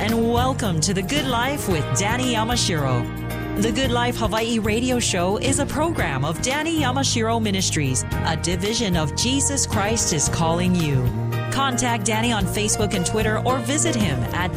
and welcome to The Good Life with Danny Yamashiro. The Good Life Hawaii radio show is a program of Danny Yamashiro Ministries, a division of Jesus Christ is Calling You. Contact Danny on Facebook and Twitter or visit him at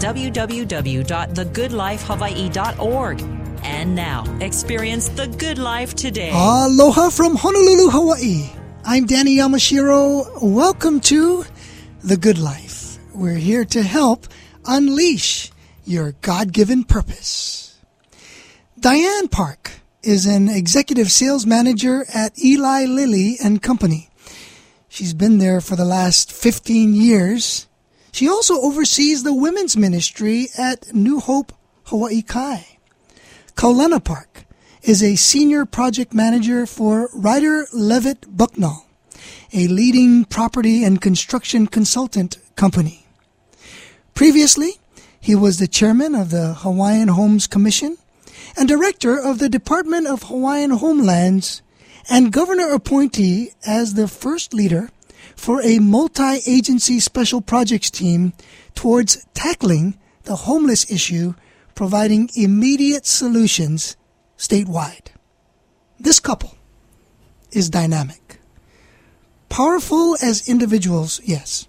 www.thegoodlifehawaii.org. And now, experience the good life today. Aloha from Honolulu, Hawaii. I'm Danny Yamashiro. Welcome to The Good Life. We're here to help unleash your God-given purpose. Diane Park is an executive sales manager at Eli Lilly and Company. She's been there for the last 15 years. She also oversees the women's ministry at New Hope Hawaii Kai. Kaulana Park is a senior project manager for Ryder Levitt Bucknall, a leading property and construction consultant company. Previously, he was the chairman of the Hawaiian Homes Commission and director of the Department of Hawaiian Homelands and governor appointee as the first leader for a multi-agency special projects team towards tackling the homeless issue, providing immediate solutions statewide. This couple is dynamic. Powerful as individuals, yes.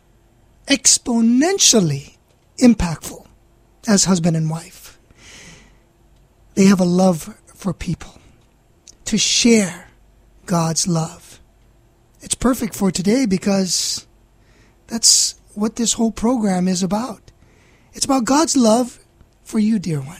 Exponentially impactful as husband and wife. They have a love for people, to share God's love. It's perfect for today because that's what this whole program is about. It's about God's love for you, dear one.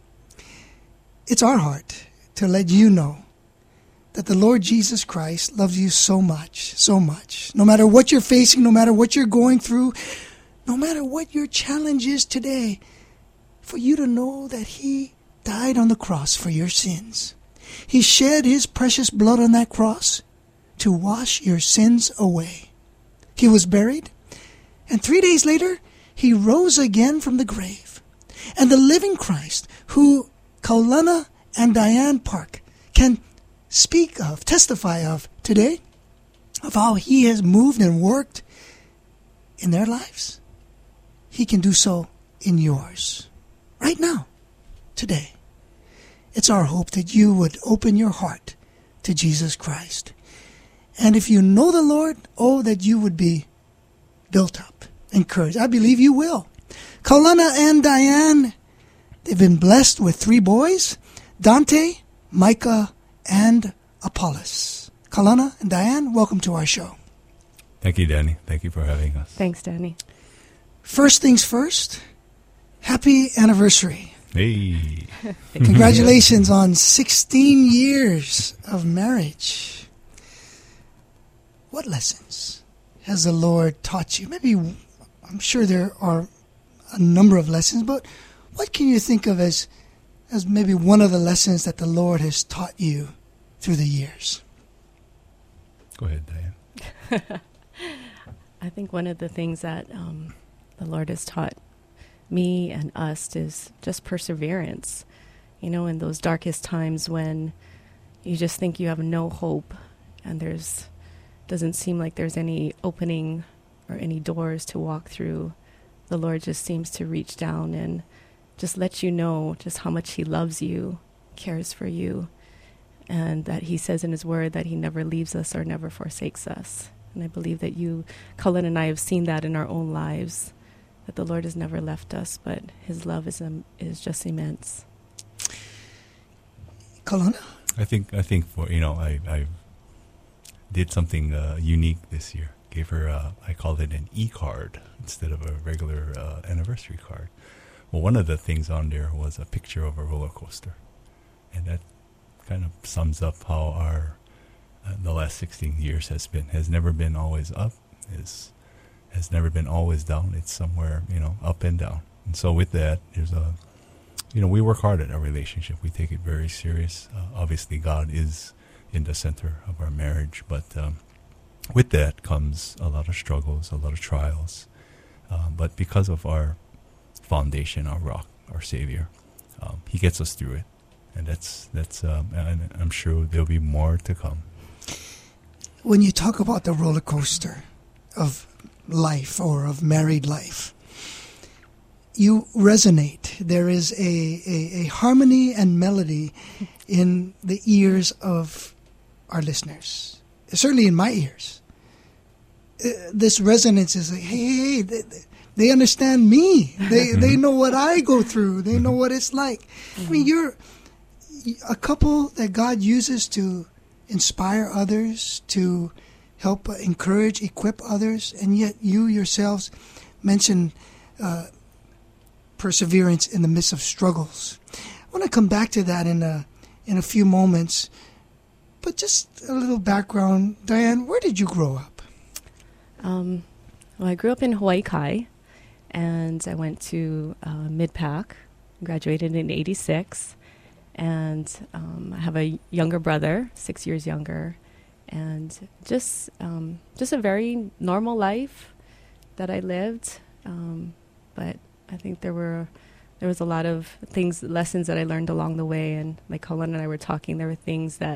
It's our heart to let you know that the Lord Jesus Christ loves you so much, so much. No matter what you're facing, no matter what you're going through, no matter what your challenge is today, for you to know that He died on the cross for your sins. He shed His precious blood on that cross to wash your sins away. He was buried, and 3 days later, He rose again from the grave. And the living Christ, who Kaulana and Diane Park can speak of, testify of today, of how He has moved and worked in their lives, He can do so in yours. Right now, today. It's our hope that you would open your heart to Jesus Christ. And if you know the Lord, that you would be built up, encouraged. I believe you will. Kaulana and Diane, they've been blessed with 3 boys, Dante, Micah, and Apollos. Kaulana and Diane, welcome to our show. Thank you, Danny. Thank you for having us. Thanks, Danny. First things first, happy anniversary. Hey. Congratulations on 16 years of marriage. What lessons has the Lord taught you? Maybe, I'm sure there are a number of lessons, but what can you think of as maybe one of the lessons that the Lord has taught you through the years? Go ahead, Diane. I think one of the things that the Lord has taught me and us is just perseverance. You know, in those darkest times when you just think you have no hope and doesn't seem like there's any opening or any doors to walk through, the Lord just seems to reach down and just let you know just how much He loves you, cares for you, and that He says in His word that He never leaves us or never forsakes us. And I believe that you, Cullen and I, have seen that in our own lives, that the Lord has never left us, but His love is just immense. Kaulana? I think for, I did something unique this year. Gave her, I called it an e-card instead of a regular anniversary card. Well, one of the things on there was a picture of a roller coaster. And that kind of sums up how our the last 16 years has been. Has never been always up, has never been always down. It's somewhere, up and down. And so with that, there's we work hard at our relationship. We take it very serious. Obviously, God is in the center of our marriage, but with that comes a lot of struggles, a lot of trials. But because of our foundation, our rock, our Savior, He gets us through it. And that's and I'm sure there'll be more to come. When you talk about the roller coaster of life or of married life, you resonate. There is a harmony and melody in the ears of our listeners. Certainly in my ears. This resonance is like, hey, they understand me. They know what I go through. They know what it's like. I mean, you're a couple that God uses to inspire others, to help encourage, equip others, and yet you yourselves mention perseverance in the midst of struggles. I want to come back to that in a few moments, but just a little background. Diane, where did you grow up? Well, I grew up in Hawaii Kai, and I went to Mid-Pac, graduated in 86, and I have a younger brother, 6 years younger, and just a very normal life that I lived, but I think there was a lot of lessons that I learned along the way, and like Colin and I were talking, there were things that,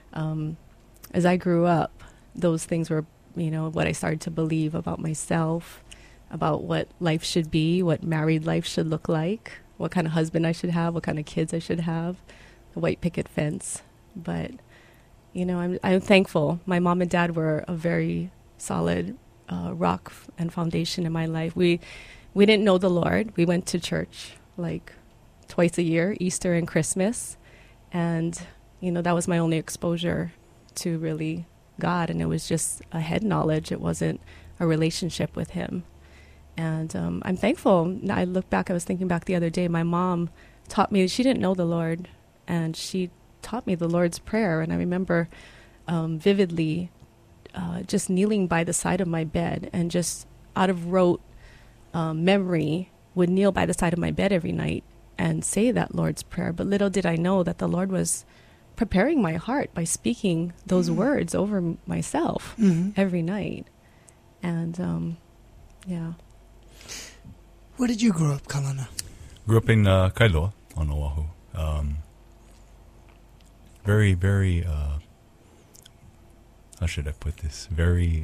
as I grew up, those things were, what I started to believe about myself, about what life should be, what married life should look like, what kind of husband I should have, what kind of kids I should have, the white picket fence. But, I'm thankful. My mom and dad were a very solid rock and foundation in my life. We didn't know the Lord. We went to church like twice a year, Easter and Christmas. And, that was my only exposure to really God. And it was just a head knowledge. It wasn't a relationship with Him. And I'm thankful. I look back, I was thinking back the other day, my mom taught me, she didn't know the Lord, and she taught me the Lord's Prayer. And I remember vividly just kneeling by the side of my bed and just out of rote memory would kneel by the side of my bed every night and say that Lord's Prayer. But little did I know that the Lord was preparing my heart by speaking those words over myself every night. And yeah. Where did you grow up, Kalana? Grew up in Kailua on Oahu. Very, very, how should I put this? Very...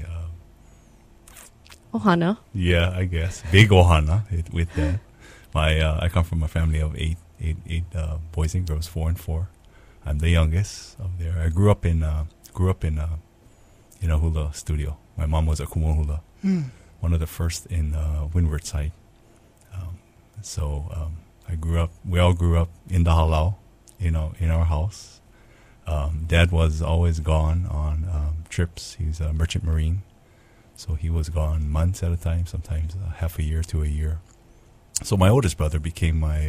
Ohana. Yeah, I guess. Big Ohana with that. I come from a family of eight boys and girls, 4 and 4. I'm the youngest of there. I grew up in a hula studio. My mom was a kumohula, one of the first in Windward side. We all grew up in the halau, in our house. Dad was always gone on trips. He's a merchant marine, so he was gone months at a time, sometimes half a year to a year. So my oldest brother became my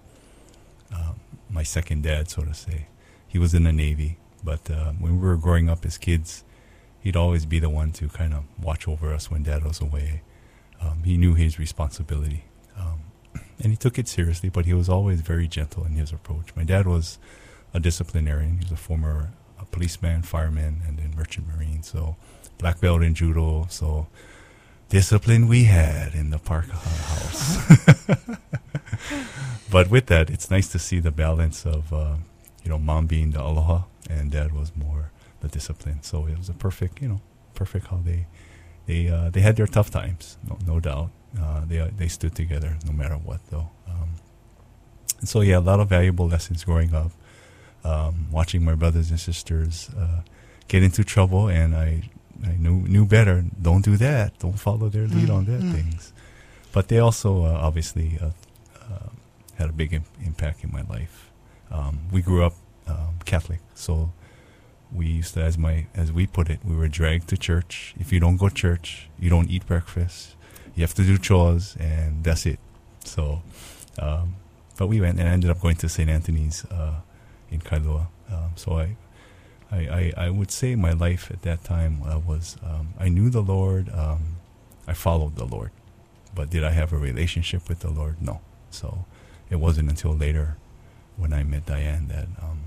second dad, so to say. He was in the Navy, but when we were growing up as kids, he'd always be the one to kind of watch over us when Dad was away. He knew his responsibility, and he took it seriously, but he was always very gentle in his approach. My dad was a disciplinarian. He was a former policeman, fireman, and then merchant marine, so black belt in judo, so discipline we had in the park house. But with that, it's nice to see the balance of, mom being the aloha and Dad was more the discipline. So it was a perfect how they had their tough times, no doubt. They stood together no matter what, though. And so, a lot of valuable lessons growing up, watching my brothers and sisters get into trouble, and I knew better. Don't do that. Don't follow their lead on that things. But they also obviously had a big impact in my life. We grew up Catholic, so we used to, as we put it, we were dragged to church. If you don't go to church, you don't eat breakfast. You have to do chores, and that's it. So, but we went, and I ended up going to St. Anthony's in Kailua. So I would say my life at that time was, I knew the Lord, I followed the Lord. But did I have a relationship with the Lord? No. So it wasn't until later when I met Diane that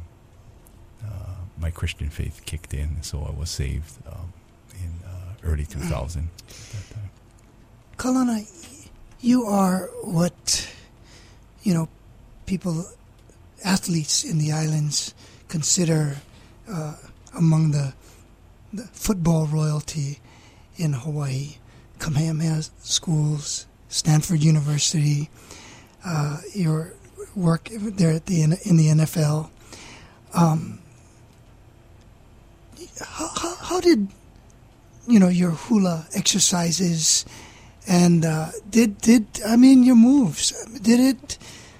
my Christian faith kicked in, and so I was saved in early 2000 at that time. Kalana, you are what, people, athletes in the islands consider among the football royalty in Hawaii. Kamehameha schools, Stanford University, your work there at in the NFL. How did your hula exercises and your moves? Did it?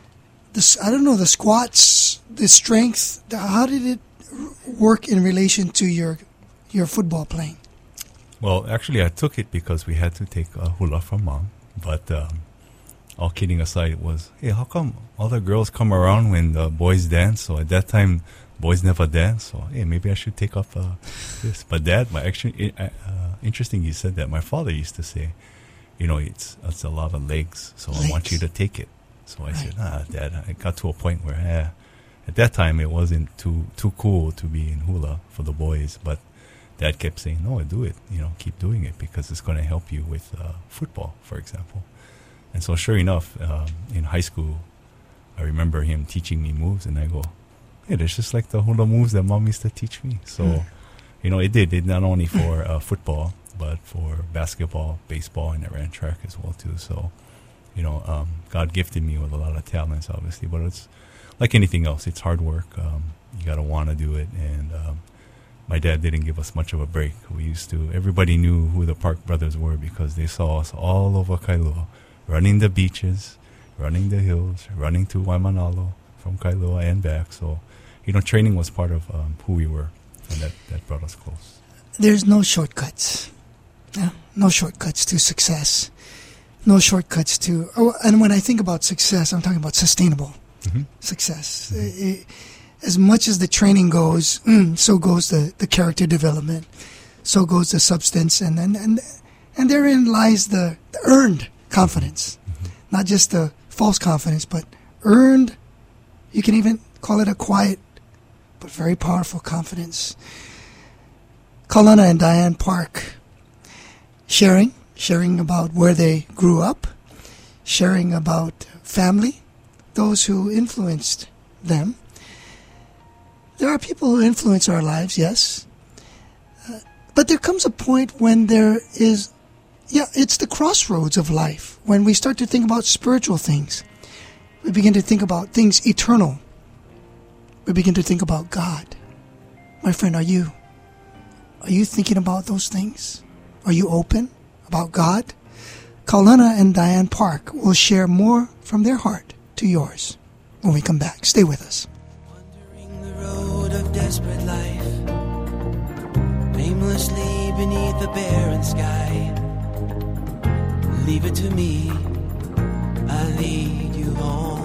The squats, the strength. How did it work in relation to your football playing? Well, actually, I took it because we had to take hula from Mom. But all kidding aside, it was, hey, how come all the girls come around when the boys dance? So at that time, boys never dance. So, hey, maybe I should take up this. But Dad, interesting you said that. My father used to say, it's a lot of legs, so I want you to take it. So I said, Dad, I got to a point where, at that time, it wasn't too cool to be in hula for the boys. But Dad kept saying, no, do it. Keep doing it because it's going to help you with football, for example. And so sure enough, in high school, I remember him teaching me moves, and I go, hey, it's just like the hula moves that Mom used to teach me. So, it did not only for football, but for basketball, baseball, and I ran track as well, too. So, God gifted me with a lot of talents, obviously, but it's like anything else. It's hard work. You got to want to do it. And my dad didn't give us much of a break. Everybody knew who the Park brothers were because they saw us all over Kailua, running the beaches, running the hills, running to Waimanalo from Kailua and back. So, training was part of who we were, and that brought us close. There's no shortcuts. Yeah? No shortcuts to success. No shortcuts to... and when I think about success, I'm talking about sustainable success. As much as the training goes, so goes the character development, so goes the substance, and therein lies the earned confidence, not just the false confidence, but earned. You can even call it a quiet but very powerful confidence. Kaulana and Diane Park sharing about where they grew up, sharing about family, those who influenced them. There are people who influence our lives, yes. But there comes a point when there is, it's the crossroads of life. When we start to think about spiritual things, we begin to think about things eternal. We begin to think about God. My friend, are you thinking about those things? Are you open about God? Kaulana and Diane Park will share more from their heart to yours when we come back. Stay with us. Wandering the road of desperate life, aimlessly beneath a barren sky. Leave it to me, I'll lead you home.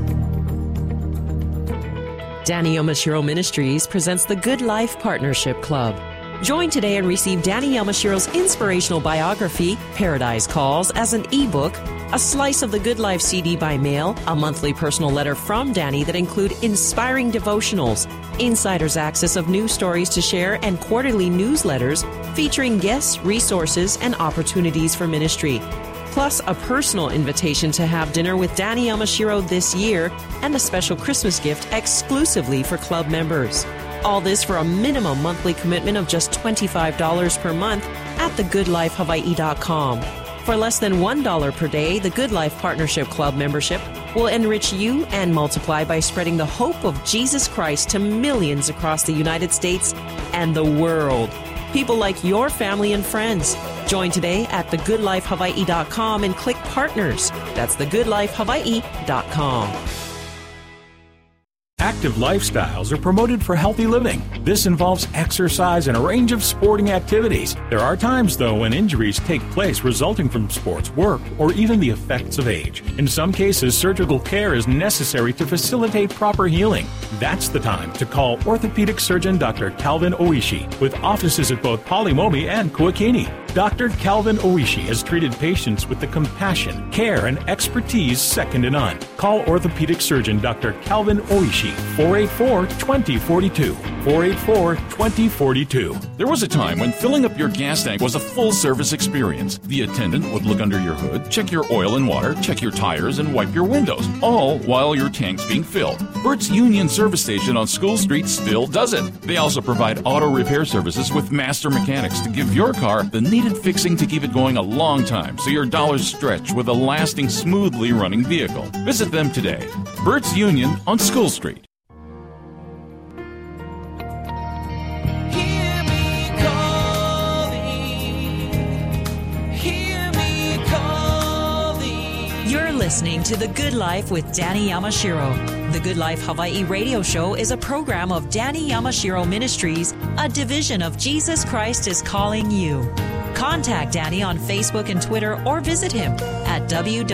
Danny Yamashiro Ministries presents the Good Life Partnership Club. Join today and receive Danny Yamashiro's inspirational biography, Paradise Calls, as an ebook, a slice of the Good Life CD by mail, a monthly personal letter from Danny that include inspiring devotionals, insider's access of news stories to share, and quarterly newsletters featuring guests, resources, and opportunities for ministry. Plus a personal invitation to have dinner with Danny Yamashiro this year and a special Christmas gift exclusively for club members. All this for a minimum monthly commitment of just $25 per month at thegoodlifehawaii.com. For less than $1 per day, the Good Life Partnership Club membership will enrich you and multiply by spreading the hope of Jesus Christ to millions across the United States and the world. People like your family and friends. Join today at thegoodlifehawaii.com and click Partners. That's thegoodlifehawaii.com. Active lifestyles are promoted for healthy living. This involves exercise and a range of sporting activities. There are times, though, when injuries take place resulting from sports, work, or even the effects of age. In some cases, surgical care is necessary to facilitate proper healing. That's the time to call orthopedic surgeon Dr. Calvin Oishi, with offices at both Palimomi and Kuakini. Dr. Calvin Oishi has treated patients with the compassion, care, and expertise second to none. Call orthopedic surgeon Dr. Calvin Oishi, 484-2042. 888-484-2042. There was a time when filling up your gas tank was a full-service experience. The attendant would look under your hood, check your oil and water, check your tires, and wipe your windows, all while your tank's being filled. Bert's Union Service Station on School Street still does it. They also provide auto repair services with master mechanics to give your car the needed fixing to keep it going a long time so your dollars stretch with a lasting, smoothly running vehicle. Visit them today. Bert's Union on School Street. Listening to The Good Life with Danny Yamashiro. The Good Life Hawaii radio show is a program of Danny Yamashiro Ministries, a division of Jesus Christ is Calling You. Contact Danny on Facebook and Twitter or visit him at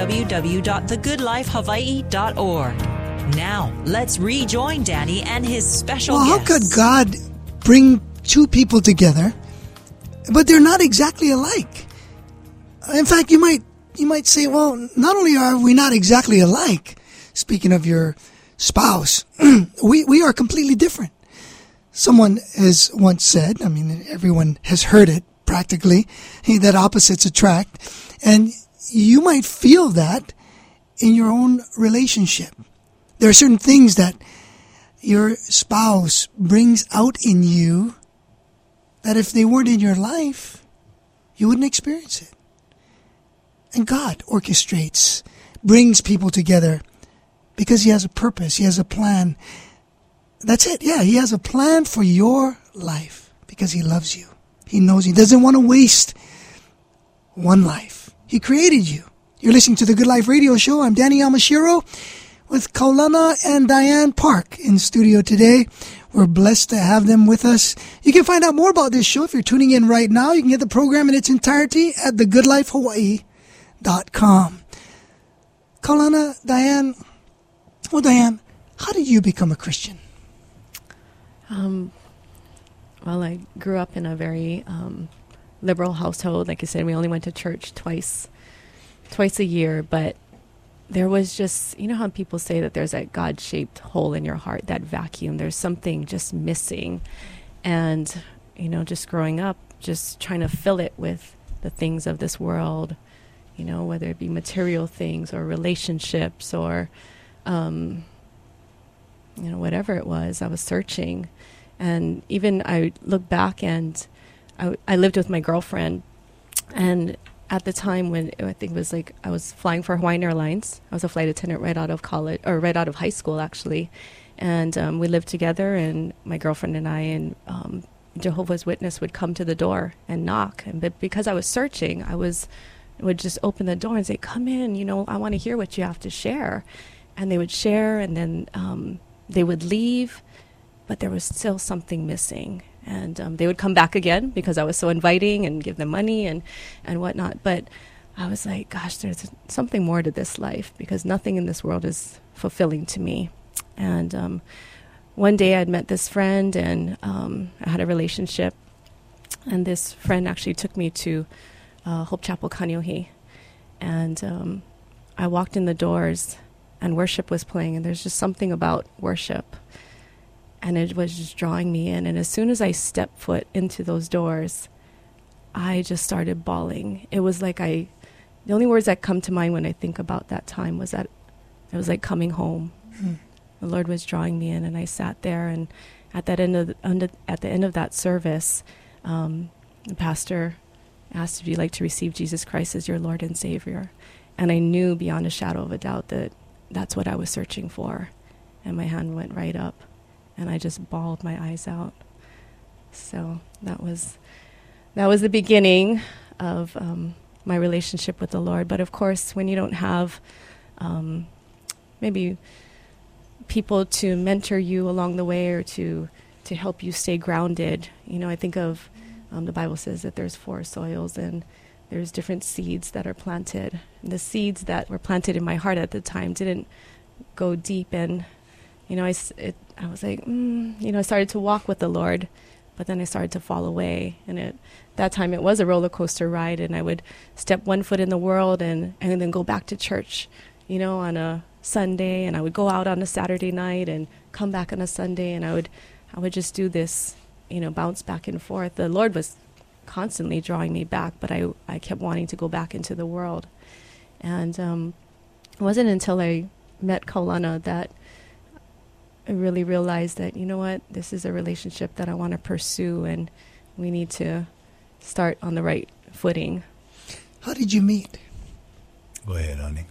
www.thegoodlifehawaii.org. Now, let's rejoin Danny and his special guest. How could God bring two people together, but they're not exactly alike? In fact, you might say, well, not only are we not exactly alike, speaking of your spouse, we are completely different. Someone has once said, everyone has heard it practically, that opposites attract. And you might feel that in your own relationship. There are certain things that your spouse brings out in you that if they weren't in your life, you wouldn't experience it. And God orchestrates, brings people together because He has a purpose. He has a plan. That's it. Yeah, He has a plan for your life because He loves you. He knows He doesn't want to waste one life. He created you. You're listening to the Good Life Radio Show. I'm Danny Yamashiro with Kaulana and Diane Park in studio today. We're blessed to have them with us. You can find out more about this show if you're tuning in right now. You can get the program in its entirety at thegoodlifehawaii.com. Kaulana, Diane, how did you become a Christian? Well, I grew up in a very liberal household. Like I said, we only went to church twice a year, but there was just, you know how people say that there's that God-shaped hole in your heart, that vacuum, there's something just missing. And, just growing up, just trying to fill it with the things of this world, whether it be material things or relationships or, whatever it was, I was searching. And even I look back and I lived with my girlfriend, and at the time when I think it was like I was flying for Hawaiian Airlines, I was a flight attendant right out of college, or right out of high school actually. And we lived together, and my girlfriend and I, and Jehovah's Witness would come to the door and knock. But because I was searching, I would just open the door and say, come in, I want to hear what you have to share. And they would share, and then they would leave, but there was still something missing. And they would come back again because I was so inviting and give them money and whatnot. But I was like, gosh, there's something more to this life because nothing in this world is fulfilling to me. And one day I'd met this friend, and I had a relationship. And this friend actually took me to Hope Chapel Kaneohe, and I walked in the doors and worship was playing, and there's just something about worship, and it was just drawing me in. And as soon as I stepped foot into those doors, I just started bawling. It was like the only words that come to mind when I think about that time was that it was like coming home. The Lord was drawing me in, and I sat there, and at the end of that service, the pastor asked if you'd like to receive Jesus Christ as your Lord and Savior. And I knew beyond a shadow of a doubt that that's what I was searching for. And my hand went right up, and I just bawled my eyes out. So that was the beginning of my relationship with the Lord. But of course, when you don't have maybe people to mentor you along the way or to help you stay grounded, I think of the Bible says that there's 4 soils and there's different seeds that are planted. And the seeds that were planted in my heart at the time didn't go deep, and I was like, I started to walk with the Lord, but then I started to fall away. And that time it was a roller coaster ride, and I would step one foot in the world and then go back to church, on a Sunday, and I would go out on a Saturday night and come back on a Sunday, and I would I would just do this, bounce back and forth. The Lord was constantly drawing me back, but I kept wanting to go back into the world. And it wasn't until I met Kaulana that I really realized that, you know what, this is a relationship that I want to pursue, and we need to start on the right footing. How did you meet? Go ahead, honey.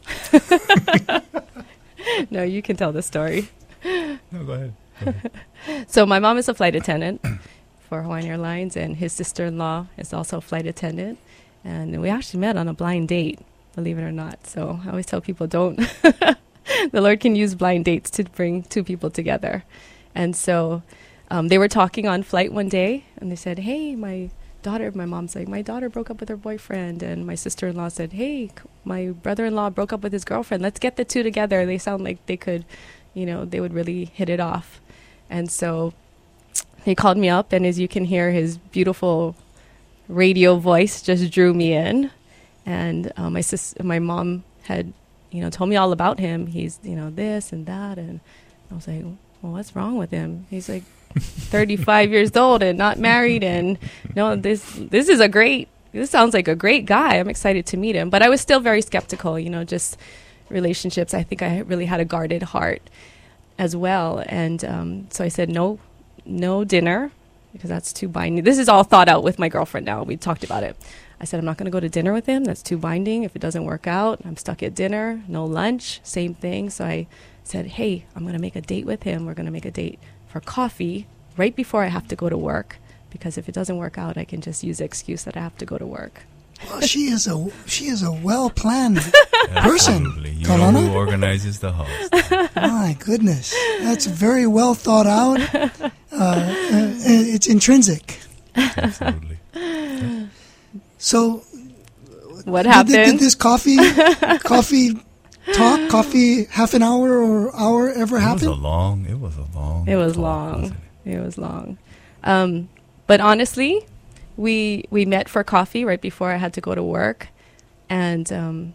No, you can tell the story. No, go ahead. So my mom is a flight attendant for Hawaiian Airlines, and his sister-in-law is also a flight attendant. And we actually met on a blind date, believe it or not. So I always tell people, don't. The Lord can use blind dates to bring two people together. And so they were talking on flight one day, and they said, hey, my mom's like, my daughter broke up with her boyfriend. And my sister-in-law said, hey, my brother-in-law broke up with his girlfriend. Let's get the two together. They sound like they could, they would really hit it off. And so he called me up, and as you can hear, his beautiful radio voice just drew me in. And my mom had, told me all about him. He's, this and that. And I was like, well, what's wrong with him? He's like 35 years old and not married. And this sounds like a great guy. I'm excited to meet him. But I was still very skeptical, just relationships. I think I really had a guarded heart as well. And so I said, no dinner, because that's too binding. This is all thought out with my girlfriend now. We talked about it. I said, I'm not going to go to dinner with him. That's too binding. If it doesn't work out, I'm stuck at dinner. No lunch, same thing. So I said, hey, I'm going to make a date with him. We're going to make a date for coffee right before I have to go to work, because if it doesn't work out, I can just use the excuse that I have to go to work. Well, she is a well-planned person. Absolutely. You know who organizes the house. My goodness. That's very well thought out. It's intrinsic. Absolutely. So, what happened? Did this coffee half an hour or hour ever happen? It was long. It was long. But honestly, we met for coffee right before I had to go to work, and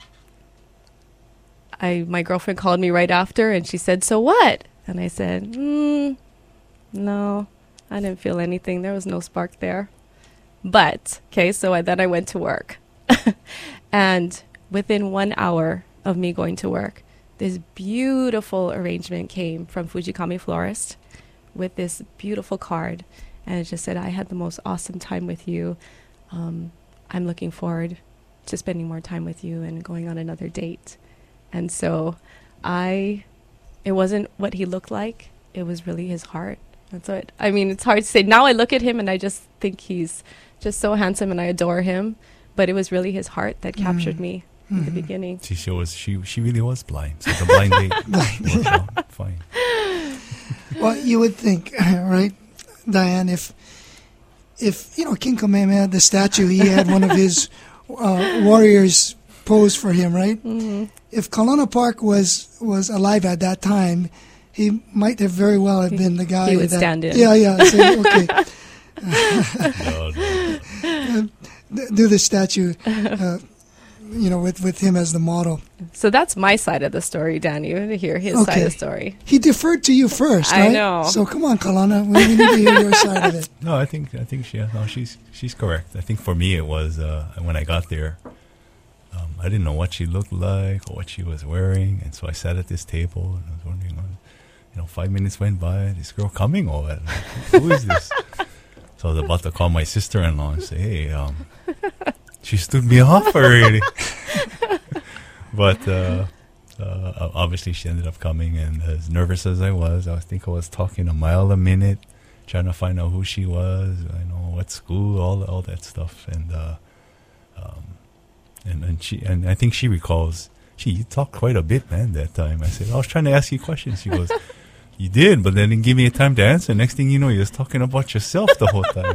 my girlfriend called me right after, and she said, "So what?" And I said, "No, I didn't feel anything. There was no spark there." But okay, so then I went to work, and within 1 hour of me going to work, this beautiful arrangement came from Fujikami Florist with this beautiful card. And it just said, I had the most awesome time with you. I'm looking forward to spending more time with you and going on another date. And so it wasn't what he looked like. It was really his heart. That's what, it's hard to say. Now I look at him and I just think he's just so handsome and I adore him. But it was really his heart that captured me at the beginning. She really was blind. So the blind date worked out fine. Well, you would think, right, Diane, if King Kamehameha, the statue, he had one of his warriors pose for him, right? Mm-hmm. If Kaulana Park was alive at that time, he might have very well have been the guy. He would stand in. Yeah. So, okay. No. Do the statue, with him as the model. So that's my side of the story, Danny. You want to hear his side of the story. He deferred to you first, right? I know. So come on, Kaulana, we need to hear your side of it. No, I think she's correct. I think for me it was when I got there, I didn't know what she looked like or what she was wearing, and so I sat at this table and I was wondering, 5 minutes went by, this girl coming or what? Who is this? So I was about to call my sister-in-law and say, hey, she stood me off already. But obviously she ended up coming, and as nervous as I was talking a mile a minute, trying to find out who she was, what school, all that stuff. And I think she recalls, you talked quite a bit, man, that time. I said, I was trying to ask you questions. She goes, you did, but then didn't give me a time to answer. Next thing you know, you're just talking about yourself the whole time.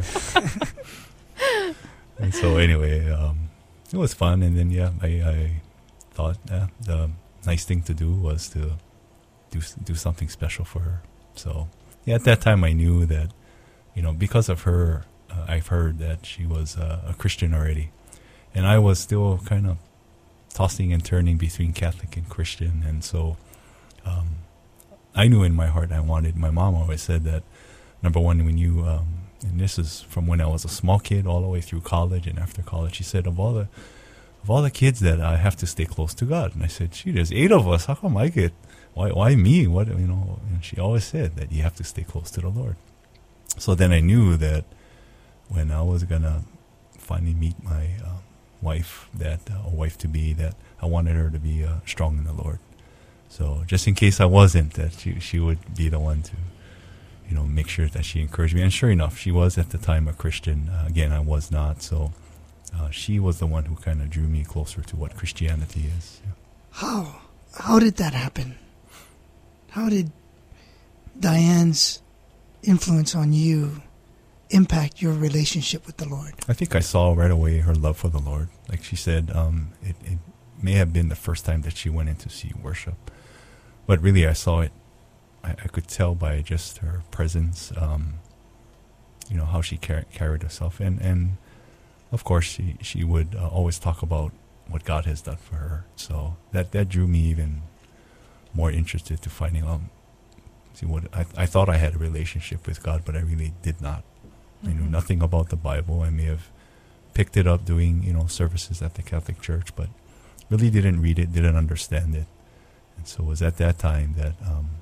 And so anyway, it was fun. And then, I thought the nice thing to do was to do something special for her. So, at that time I knew that, because of her, I've heard that she was a Christian already. And I was still kind of tossing and turning between Catholic and Christian. And so I knew in my heart I wanted, my mom always said that Number one, when you, and this is from when I was a small kid all the way through college and after college, she said, of all the kids that I have to stay close to God. And I said, gee, there's 8 of us. How come I get, why me? What, and she always said that you have to stay close to the Lord. So then I knew that when I was going to finally meet my wife, a wife to be, that I wanted her to be strong in the Lord. So just in case I wasn't, that she would be the one to, make sure that she encouraged me. And sure enough, she was at the time a Christian. Again, I was not. So she was the one who kind of drew me closer to what Christianity is. Yeah. How did that happen? How did Diane's influence on you impact your relationship with the Lord? I think I saw right away her love for the Lord. Like she said, it may have been the first time that she went in to see worship. But really I saw it. I could tell by just her presence, how she carried herself. And of course, she would always talk about what God has done for her. So that drew me even more interested to finding out. See, what I thought I had a relationship with God, but I really did not. I knew nothing about the Bible. I may have picked it up doing, services at the Catholic Church, but really didn't read it, didn't understand it. And so it was at that time that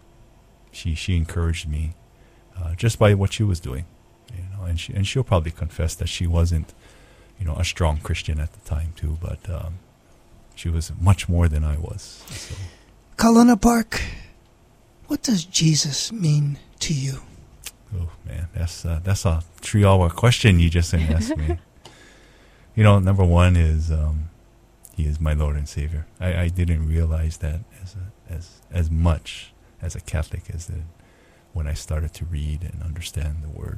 she encouraged me just by what she was doing, and she'll probably confess that she wasn't, a strong Christian at the time too, but she was much more than I was. So. Kalana Park, what does Jesus mean to you? Oh man, that's a 3-hour question you just asked me. Number one is He is my Lord and Savior. I didn't realize that as much as a Catholic as when I started to read and understand the Word.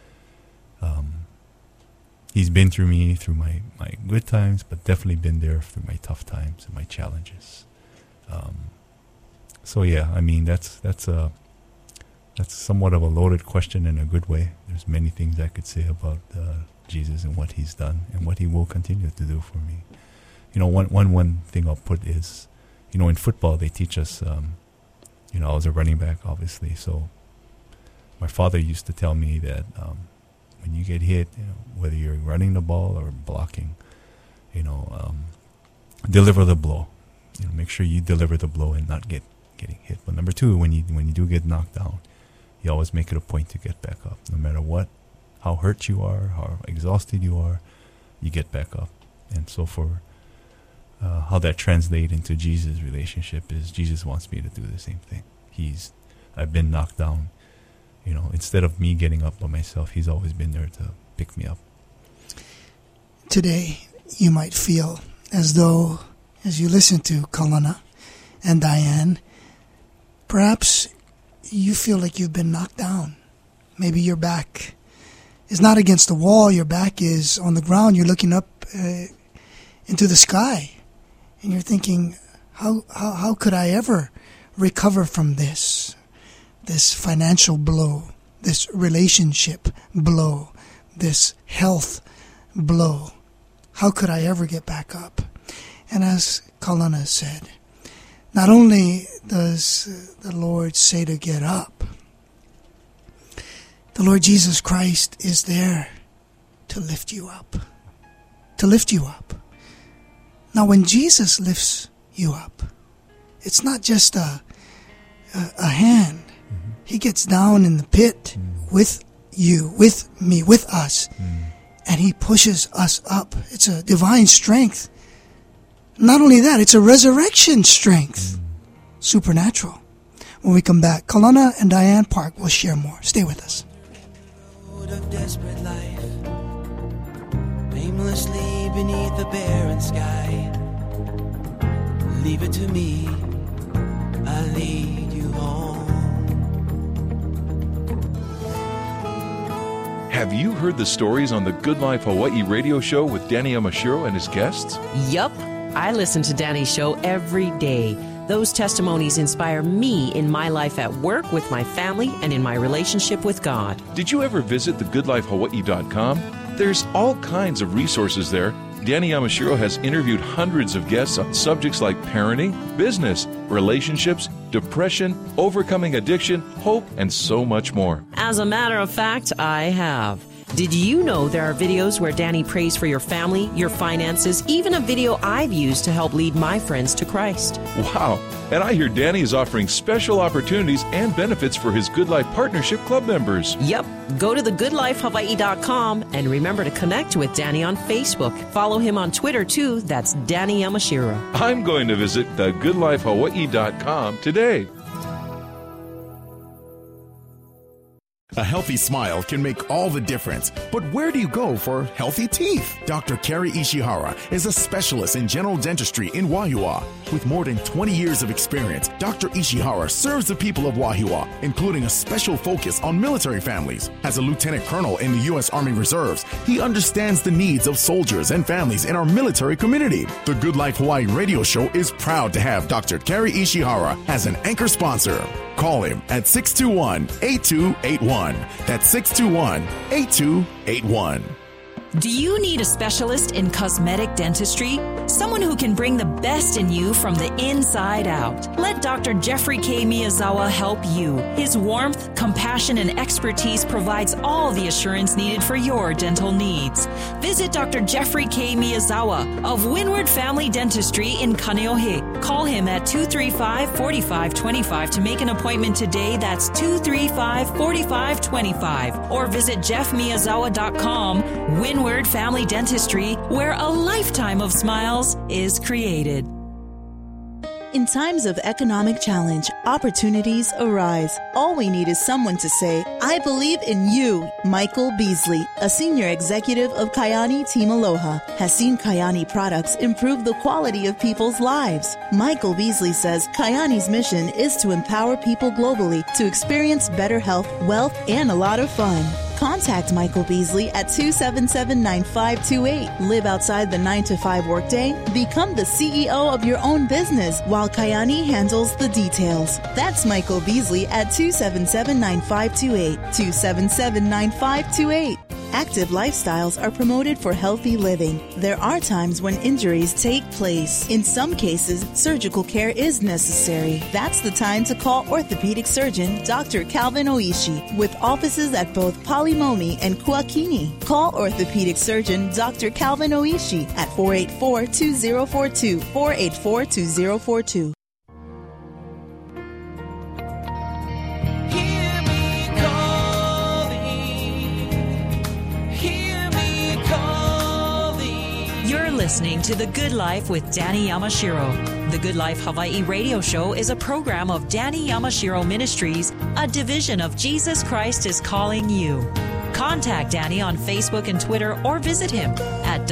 He's been through me through my good times, but definitely been there through my tough times and my challenges. So yeah, I mean that's somewhat of a loaded question in a good way. There's many things I could say about Jesus and what He's done and what He will continue to do for me. One thing I'll put is, in football they teach us. I was a running back, obviously. So my father used to tell me that when you get hit, whether you're running the ball or blocking, deliver the blow. Make sure you deliver the blow and not getting hit. But number two, when you do get knocked down, you always make it a point to get back up. No matter how hurt you are, how exhausted you are, you get back up. And so for how that translates into Jesus' relationship is Jesus wants me to do the same thing. I've been knocked down. Instead of me getting up by myself, He's always been there to pick me up. Today, you might feel as though, as you listen to Kalana and Diane, perhaps you feel like you've been knocked down. Maybe your back is not against the wall, your back is on the ground, you're looking up into the sky, and you're thinking, how could I ever recover from this financial blow, this relationship blow, this health blow? How could I ever get back up? And as Kalana said, not only does the Lord say to get up, the Lord Jesus Christ is there to lift you up. To lift you up. Now when Jesus lifts you up, it's not just a hand. Mm-hmm. He gets down in the pit with you, with me, with us, and He pushes us up. It's a divine strength. Not only that, it's a resurrection strength. Supernatural. When we come back, Kalana and Diane Park will share more. Stay with us. Road of desperate life, aimlessly beneath the barren sky. Leave it to me, I'll lead you home. Have you heard the stories on the Good Life Hawaii radio show with Danny Yamashiro and his guests? Yup. I listen to Danny's show every day. Those testimonies inspire me in my life at work, with my family, and in my relationship with God. Did you ever visit thegoodlifehawaii.com? There's all kinds of resources there. Danny Yamashiro has interviewed hundreds of guests on subjects like parenting, business, relationships, depression, overcoming addiction, hope, and so much more. As a matter of fact, I have. Did you know there are videos where Danny prays for your family, your finances, even a video I've used to help lead my friends to Christ? Wow. And I hear Danny is offering special opportunities and benefits for his Good Life Partnership Club members. Yep. Go to thegoodlifehawaii.com and remember to connect with Danny on Facebook. Follow him on Twitter, too. That's Danny Yamashiro. I'm going to visit thegoodlifehawaii.com today. A healthy smile can make all the difference. But where do you go for healthy teeth? Dr. Kerry Ishihara is a specialist in general dentistry in Wahiawa. With more than 20 years of experience, Dr. Ishihara serves the people of Wahiawa, including a special focus on military families. As a lieutenant colonel in the U.S. Army Reserves, he understands the needs of soldiers and families in our military community. The Good Life Hawaii radio show is proud to have Dr. Kerry Ishihara as an anchor sponsor. Call him at 621-8281. That's 621-8281. Do you need a specialist in cosmetic dentistry? Someone who can bring the best in you from the inside out. Let Dr. Jeffrey K. Miyazawa help you. His warmth, compassion, and expertise provides all the assurance needed for your dental needs. Visit Dr. Jeffrey K. Miyazawa of Windward Family Dentistry in Kaneohe. Call him at 235-4525 to make an appointment today. That's 235-4525. Or visit jeffmiyazawa.com. Windward Family Dentistry, where a lifetime of smiles is created. In times of economic challenge, opportunities arise. All we need is someone to say, I believe in you. Michael Beasley, a senior executive of Kayani Team Aloha, has seen Kayani products improve the quality of people's lives. Michael Beasley says Kayani's mission is to empower people globally to experience better health, wealth, and a lot of fun. Contact Michael Beasley at 277-9528. Live outside the 9-to-5 workday. Become the CEO of your own business while Kayani handles the details. That's Michael Beasley at 277-9528. 277-9528. Active lifestyles are promoted for healthy living. There are times when injuries take place. In some cases, surgical care is necessary. That's the time to call orthopedic surgeon Dr. Calvin Oishi with offices at both Palimomi and Kuakini. Call orthopedic surgeon Dr. Calvin Oishi at 484-2042, 484-2042. Listening to The Good Life with Danny Yamashiro. The Good Life Hawaii radio show is a program of Danny Yamashiro Ministries, a division of Jesus Christ is Calling You. Contact Danny on Facebook and Twitter or visit him at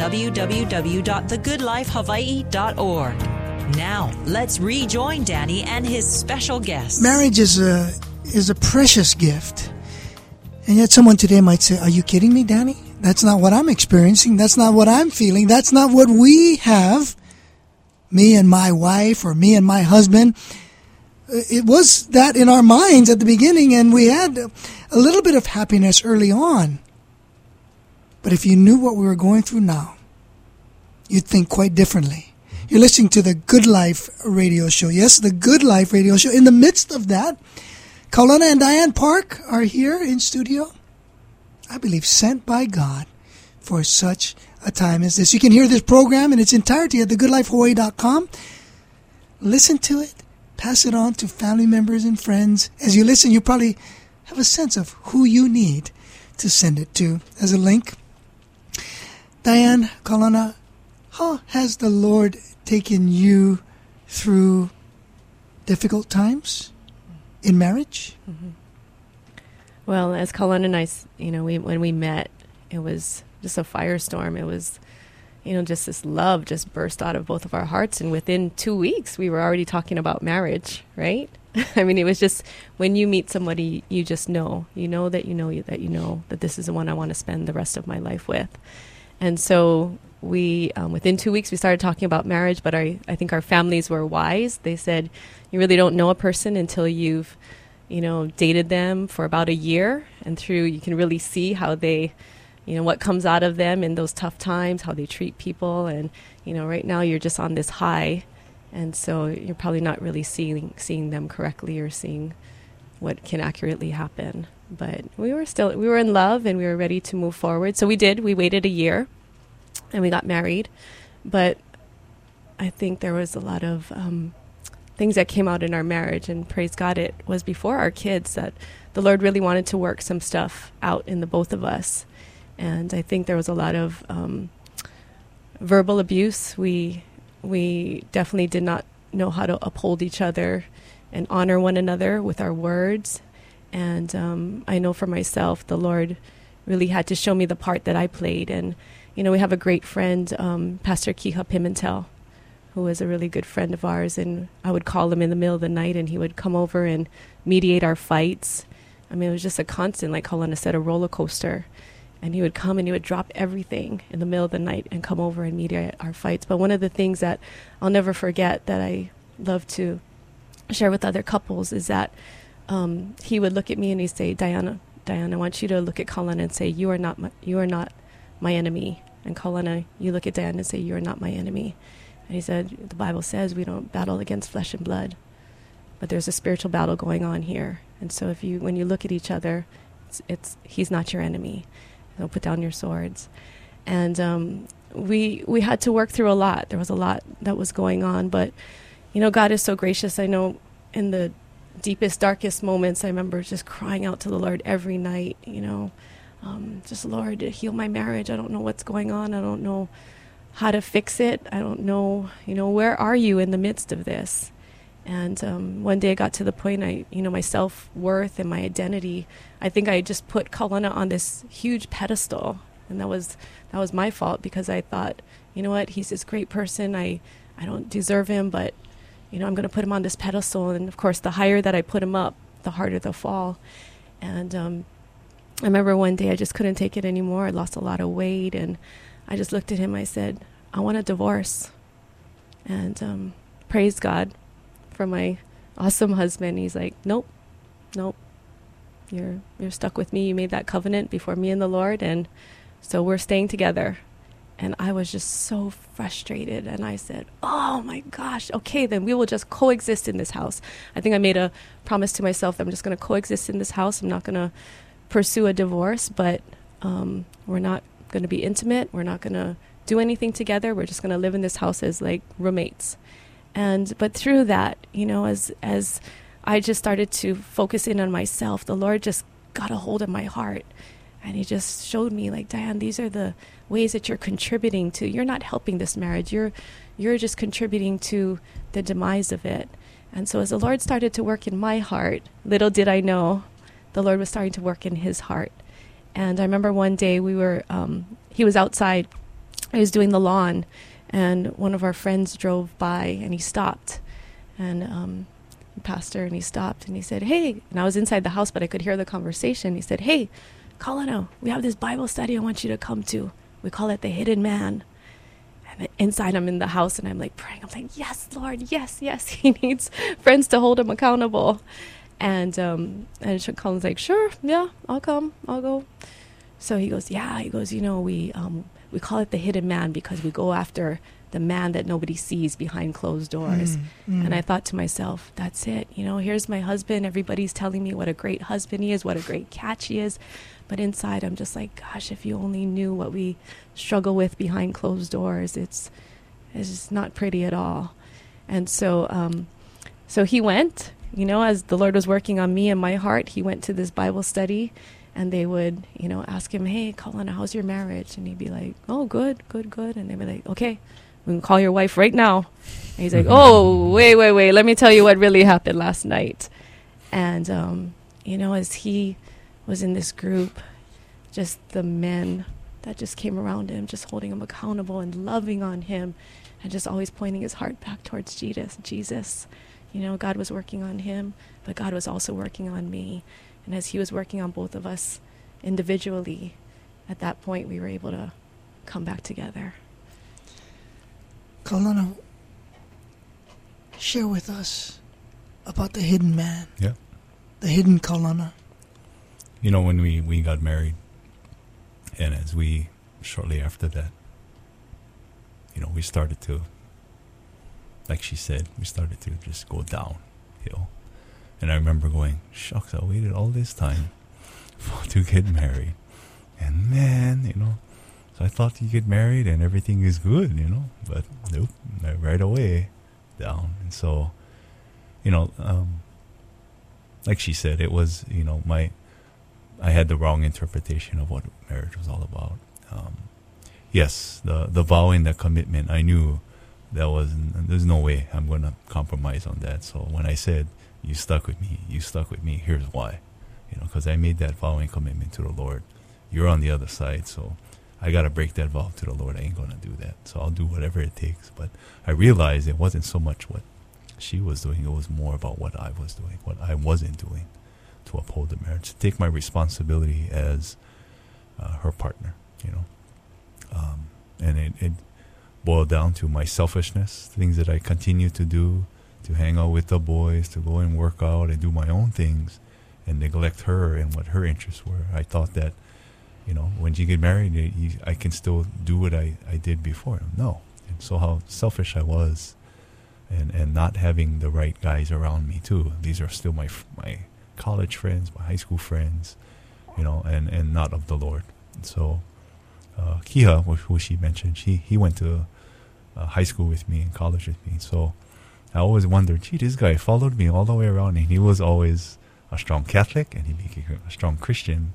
www.thegoodlifehawaii.org. Now, let's rejoin Danny and his special guest. Marriage is a precious gift. And yet someone today might say, are you kidding me, Danny? That's not what I'm experiencing. That's not what I'm feeling. That's not what we have. Me and my wife or me and my husband. It was that in our minds at the beginning, and we had a little bit of happiness early on. But if you knew what we were going through now, you'd think quite differently. You're listening to the Good Life radio show. Yes, the Good Life radio show. In the midst of that, Kaulana and Diane Park are here in studio. I believe sent by God for such a time as this. You can hear this program in its entirety at thegoodlifehawaii.com. Listen to it. Pass it on to family members and friends. As you listen, you probably have a sense of who you need to send it to as a link. Diane, Kaulana, how has the Lord taken you through difficult times in marriage? Mm-hmm. Well, as Kaulana and I, when we met, it was just a firestorm. It was, just this love just burst out of both of our hearts. And within 2 weeks, we were already talking about marriage, right? I mean, it was just when you meet somebody, you just know that this is the one I want to spend the rest of my life with. And so we, within 2 weeks, we started talking about marriage. But I think our families were wise. They said, you really don't know a person until you've dated them for about a year, and you can really see how they, what comes out of them in those tough times, how they treat people. And, right now you're just on this high. And so you're probably not really seeing them correctly or seeing what can accurately happen. But we were in love and we were ready to move forward. So we waited a year and we got married. But I think there was a lot of things that came out in our marriage, and praise God, it was before our kids that the Lord really wanted to work some stuff out in the both of us. And I think there was a lot of verbal abuse. We definitely did not know how to uphold each other and honor one another with our words. And I know for myself, the Lord really had to show me the part that I played. And, we have a great friend, Pastor Kiha Pimentel, who is a really good friend of ours. And I would call him in the middle of the night and he would come over and mediate our fights. I mean, it was just a constant, like Colonna said, a roller coaster. And he would come and he would drop everything in the middle of the night and come over and mediate our fights. But one of the things that I'll never forget that I love to share with other couples is that he would look at me and he'd say, Diana, I want you to look at Colonna and say, you are not my enemy. And Colonna, you look at Diana and say, you are not my enemy. And he said, the Bible says we don't battle against flesh and blood, but there's a spiritual battle going on here. And so when you look at each other, he's not your enemy. Don't put down your swords. And we had to work through a lot. There was a lot that was going on, but God is so gracious. I know in the deepest, darkest moments, I remember just crying out to the Lord every night, just, Lord, heal my marriage. I don't know what's going on. I don't know how to fix it. I don't know, where are you in the midst of this? And one day I got to the point, my self-worth and my identity, I think I just put Colonna on this huge pedestal. And that was my fault, because I thought, he's this great person. I don't deserve him, but, I'm going to put him on this pedestal. And, of course, the higher that I put him up, the harder they'll fall. And I remember one day I just couldn't take it anymore. I lost a lot of weight, and I just looked at him. I said, I want a divorce. And praise God for my awesome husband. He's like, nope, you're stuck with me. You made that covenant before me and the Lord, and so we're staying together. And I was just so frustrated, and I said, oh my gosh, okay, then we will just coexist in this house. I think I made a promise to myself that I'm just going to coexist in this house. I'm not going to pursue a divorce, but we're not going to be intimate. We're not going to do anything together. We're just going to live in this house as like roommates. But through that, as I just started to focus in on myself, the Lord just got a hold of my heart. And he just showed me, like, Diane, these are the ways that you're contributing to. You're not helping this marriage. You're just contributing to the demise of it. And so as the Lord started to work in my heart, little did I know, the Lord was starting to work in his heart. And I remember one day he was outside. I was doing the lawn, and one of our friends drove by, and he stopped. And pastor, and he stopped, and he said, hey, and I was inside the house, but I could hear the conversation. He said, hey, Colonna, we have this Bible study I want you to come to. We call it The Hidden Man. And inside I'm in the house, and I'm like praying. I'm like, yes, Lord, yes. He needs friends to hold him accountable. And Colin's like, sure, yeah, I'll come, I'll go. So he goes, yeah, we call it The Hidden Man because we go after the man that nobody sees behind closed doors. And I thought to myself, that's it. Here's my husband. Everybody's telling me what a great husband he is, what a great catch he is. But inside, I'm just like, gosh, if you only knew what we struggle with behind closed doors, it's just not pretty at all. And so he went, as the Lord was working on me and my heart, he went to this Bible study, and they would, ask him, hey, Colonna, how's your marriage? And he'd be like, oh, good. And they'd be like, okay, we can call your wife right now. And he's like, oh, wait, let me tell you what really happened last night. And, as he was in this group, just the men that just came around him, just holding him accountable and loving on him, and just always pointing his heart back towards Jesus. God was working on him, but God was also working on me. And as he was working on both of us individually, at that point we were able to come back together. Colonna, share with us about the hidden man. Yeah. The hidden Colonna. When we got married, and as we, shortly after that, we started to like she said, we started to just go downhill. And I remember going, shucks, I waited all this time to get married. And man, so I thought you get married and everything is good, but nope, right away, down. And so, like she said, it was, I had the wrong interpretation of what marriage was all about. Yes, the vow and the commitment, I knew there's no way I'm going to compromise on that. So when I said, you stuck with me, here's why. Because I made that vow and commitment to the Lord. You're on the other side, so I got to break that vow to the Lord. I ain't going to do that. So I'll do whatever it takes. But I realized it wasn't so much what she was doing. It was more about what I was doing, what I wasn't doing to uphold the marriage, to take my responsibility as her partner, and it boiled down to my selfishness, things that I continue to do, to hang out with the boys, to go and work out and do my own things and neglect her and what her interests were. I thought that, when you get married, I can still do what I did before. No. And so how selfish I was and not having the right guys around me too. These are still my college friends, my high school friends, and not of the Lord. And so Kiha, who she mentioned, he went to high school with me and college with me. So I always wondered, this guy followed me all the way around, and he was always a strong Catholic, and he became a strong Christian.